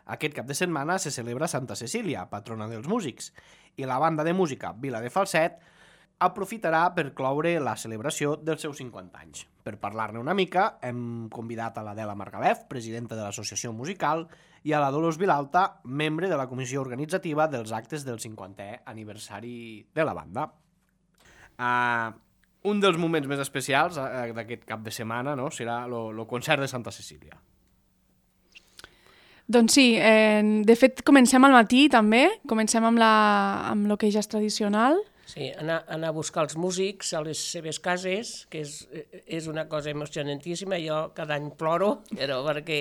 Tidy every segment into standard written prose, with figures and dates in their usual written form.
Aquest cap de setmana se celebra Santa Cecília, patrona dels músics, i la banda de música Vila de Falset aprofitarà per cloure la celebració dels seus 50 anys. Per parlar-ne una mica, hem convidat a l'Adela Margalef, presidenta de l'Associació Musical, i a la Dolors Vilalta, membre de la comissió organitzativa dels actes del 50è aniversari de la banda. Un dels moments més especials d'aquest cap de setmana, no, serà el concert de Santa Cecília. Doncs sí, de fet comencem al matí també, comencem amb el que ja és tradicional. Sí, anar a buscar els músics a les seves cases, que és una cosa emocionantíssima. Jo cada any ploro, però perquè...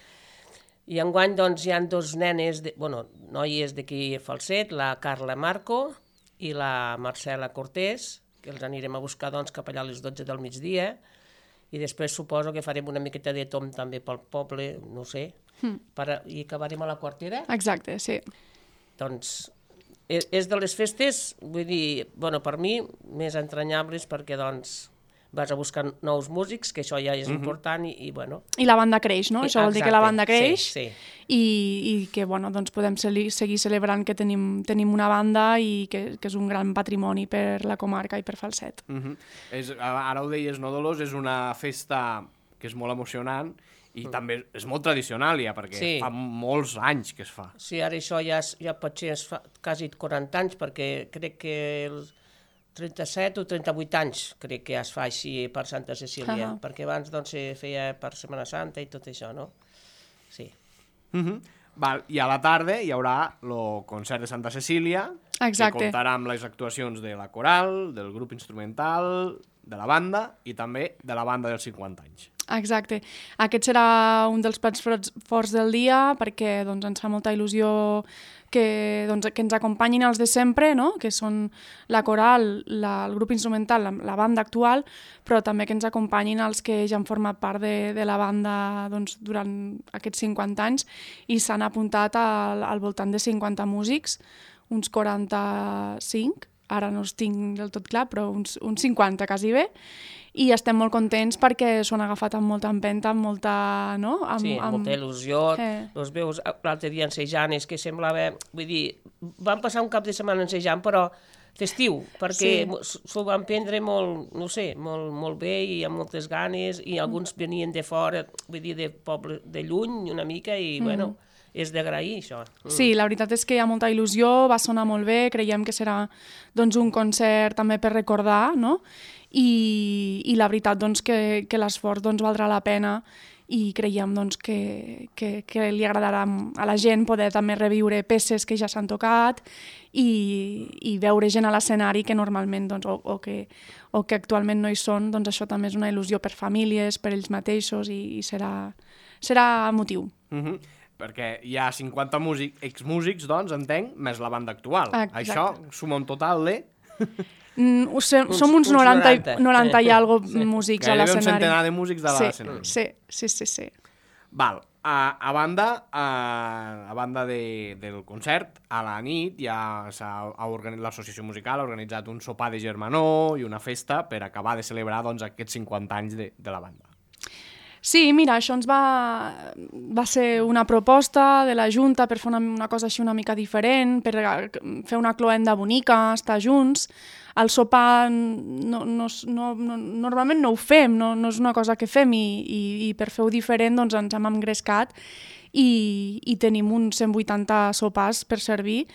I enguany doncs, hi ha dos nenes, noies d'aquí a Falset, la Carla Marco i la Marcela Cortés, que els anirem a buscar doncs, cap allà a les 12 del migdia, i després suposo que farem una miqueta de tom també pel poble, no sé, i acabarem a la Quartera. Exacte, sí. Doncs és de les festes, vull dir, per mi, més entranyables perquè doncs vas a buscar nous músics, que això ja és important i bueno... I la banda creix, no? Això vol dir que la banda creix sí. I que doncs podem seguir celebrant que tenim una banda i que és un gran patrimoni per la comarca i per Falset. Ara ho deies, no, Dolors? És una festa que és molt emocionant i també és molt tradicional ja, perquè fa molts anys que es fa. Sí, ara això ja pot ser quasi 40 anys, perquè crec que els 37 o 38 anys crec que es fa així per Santa Cecília, perquè abans doncs se feia per Setmana Santa i tot això, no? Sí. I a la tarda hi haurà el concert de Santa Cecília, que comptarà amb les actuacions de la coral, del grup instrumental, de la banda i també de la banda dels 50 anys. Exacte. Aquest serà un dels plats forts del dia perquè doncs, ens fa molta il·lusió que ens acompanyin els de sempre, no? Que són la coral, el grup instrumental, la banda actual, però també que ens acompanyin els que ja han format part de la banda doncs, durant aquests 50 anys i s'han apuntat al voltant de 50 músics, uns 45, ara no els tinc del tot clar, però uns 50 quasi bé, i estem molt contents perquè s'ho han agafat amb molta empenta, amb molta... No? Amb molta il·lusió. Els veus l'altre dia ensejant, és que semblava... Vull dir, vam passar un cap de setmana ensejant, però festiu, perquè s'ho van prendre molt, no sé, molt bé i amb moltes ganes, i alguns venien de fora, vull dir, de poble de lluny una mica, i bueno... És d'agrair, això. Sí, la veritat és que hi ha molta il·lusió, va sonar molt bé, creiem que serà doncs, un concert també per recordar, no? I la veritat doncs, que l'esforç doncs, valdrà la pena i creiem doncs, que li agradarà a la gent poder també reviure peces que ja s'han tocat i veure gent a l'escenari que normalment doncs, o que actualment no hi són, doncs això també és una il·lusió per famílies, per ells mateixos i serà emotiu. Perquè hi ha 50 exmúsics, doncs, entenc, més la banda actual. Exacte. Això suma un total de... Som uns 90 i algo músics a l'escenari. Gairebé un centenar de músics de l'escenari. Sí. Val. A banda del concert, a la nit ja l'associació musical ha organitzat un sopar de germanor i una festa per acabar de celebrar doncs, aquests 50 anys de la banda. Sí, mira, això ens va ser una proposta de la Junta per fer una cosa així una mica diferent, per fer una cloenda bonica, estar junts. El sopar normalment no ho fem, no és una cosa que fem i per fer-ho diferent doncs ens hem engrescat i tenim uns 180 sopars per servir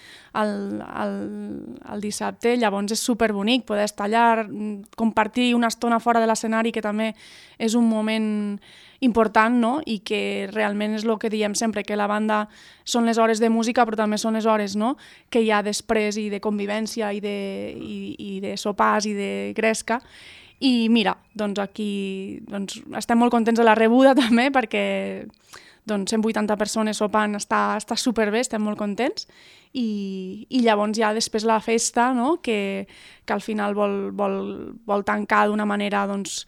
el dissabte. Llavors és superbonic poder estar allà, compartir una estona fora de l'escenari, que també és un moment important, no? I que realment és el que diem sempre, que la banda són les hores de música, però també són les hores, no? Que hi ha després i de convivència i de sopars i de gresca. I mira, doncs aquí estem molt contents de la rebuda també, perquè 180 persones sopant està superbé, estem molt contents. I llavors ja després la festa, no? que al final vol tancar d'una manera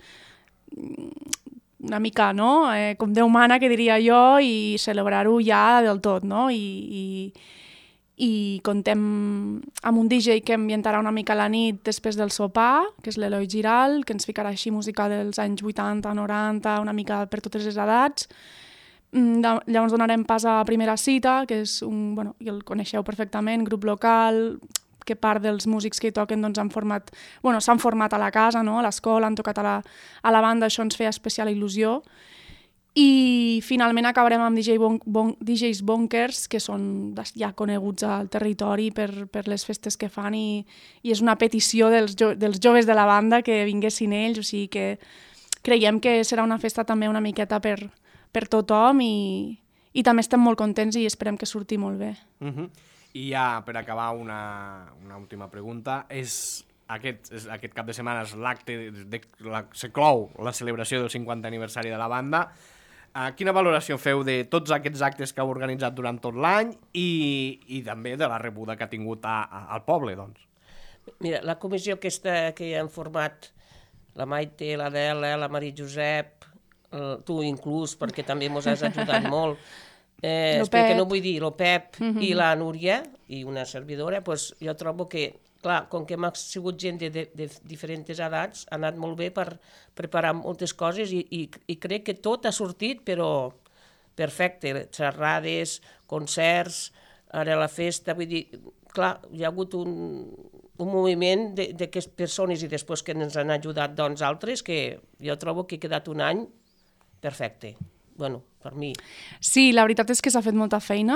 una mica, no? Com Déu mana, que diria jo, i celebrar-ho ja del tot, no? I contem amb un DJ que ambientarà una mica la nit després del sopar, que és l'Eloi Giral, que ens ficarà així música dels anys 80, 90, una mica per totes les edats, Llavors donarem pas a Primera Cita, que és bueno, i el coneixeu perfectament, grup local, que part dels músics que hi toquen doncs, s'han format a la casa, no? A l'escola, han tocat a la banda, això ens feia especial il·lusió. I finalment acabarem amb DJs Bonkers, que són ja coneguts al territori per les festes que fan i és una petició dels joves de la banda que vinguessin ells, o sigui que creiem que serà una festa també una miqueta per tothom i també estem molt contents i esperem que surti molt bé. I ja per acabar una última pregunta, aquest cap de setmana és l'acte, se clou la celebració del 50 aniversari de la banda. Quina valoració feu de tots aquests actes que heu organitzat durant tot l'any i també de la rebuda que ha tingut al poble, doncs? Mira, la comissió aquesta que han format la Maite, l'Adela, la Maria Josep, tu inclús, perquè també ens has ajudat molt, que no vull dir, el Pep i la Núria, i una servidora, doncs jo trobo que, clar, com que hem sigut gent de diferents edats, ha anat molt bé per preparar moltes coses i crec que tot ha sortit, però perfecte, xerrades, concerts, ara la festa, vull dir, clar, hi ha hagut un moviment d'aquestes persones i després que ens han ajudat doncs altres, que jo trobo que ha quedat un any perfecte. Bueno, per mi. Sí, la veritat és que s'ha fet molta feina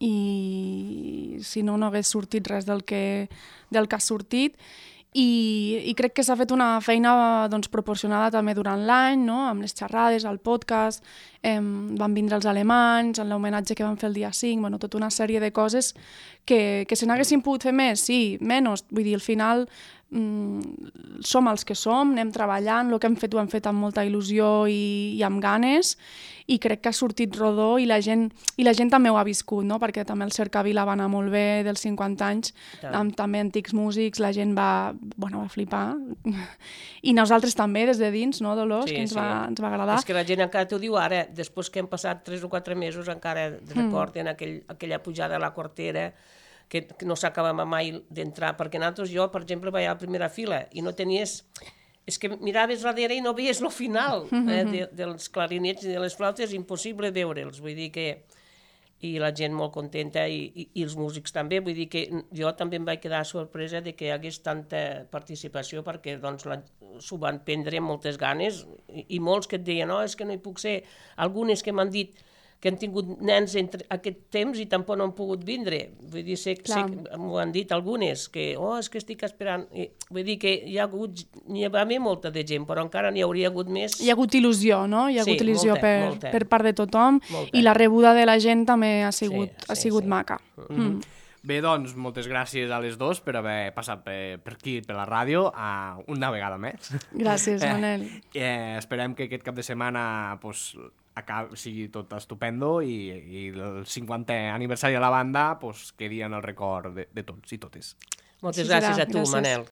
i si no, no hagués sortit res del que ha sortit i crec que s'ha fet una feina doncs, proporcionada també durant l'any, no? Amb les xerrades, el podcast, van vindre els alemanys, en l'homenatge que van fer el dia 5, bueno, tota una sèrie de coses que se n'haguessin pogut fer més, sí, menys, vull dir, al final som els que som, anem treballant, el que hem fet ho hem fet amb molta il·lusió i amb ganes i crec que ha sortit rodó i la gent també ho ha viscut, no? Perquè també el Cercavila va anar molt bé dels 50 anys, amb també antics músics, la gent va flipar i nosaltres també des de dins, no, Dolors, que ens va agradar. És que la gent encara t'ho diu ara, després que hem passat 3 o 4 mesos encara recorden aquella pujada a la Quartera que no s'acabava mai d'entrar, perquè nosaltres, jo, per exemple, vaig a la primera fila i no tenies... És que miraves darrere i no veies el final dels clarinets i de les flautes, impossible veure'ls, vull dir que... I la gent molt contenta i els músics també, vull dir que jo també em vaig quedar sorpresa de que hi hagués tanta participació perquè doncs, s'ho van prendre amb moltes ganes i molts que et deien, no, és que no hi puc ser, algunes que m'han dit que han tingut nens entre aquest temps i tampoc no han pogut vindre. Vull dir, m'ho han dit algunes, que és que estic esperant. Vull dir que n'hi va haver molta de gent, però encara n'hi hauria hagut més. Hi ha hagut il·lusió, no? Hi ha hagut il·lusió per part de tothom i la rebuda de la gent també ha sigut maca. Bé, doncs, moltes gràcies a les dos per haver passat per aquí, per la ràdio, una vegada més. Gràcies, Manel. Esperem que aquest cap de setmana sigui tot estupendo i el 50è aniversari de la banda quedi en el record de tots i totes. Moltes gràcies a tu, Manel.